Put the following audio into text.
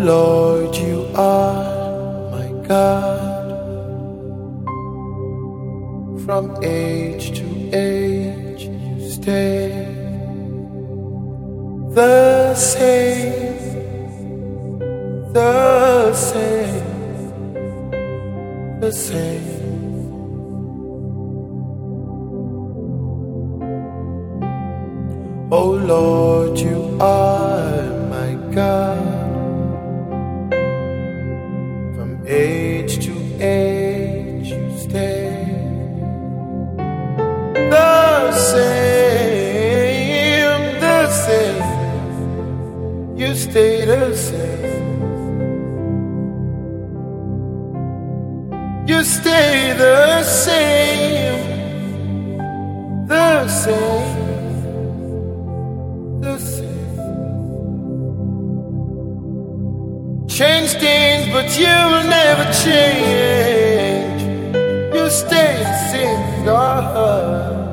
Lord, you are my God. From age to age you stay the same, the same, the same. Oh Lord, you are my God. From age to age you stay the same, the same. You stay the same. You stay the same, the same, the same. Change things, but you will never change. You stay the same, God.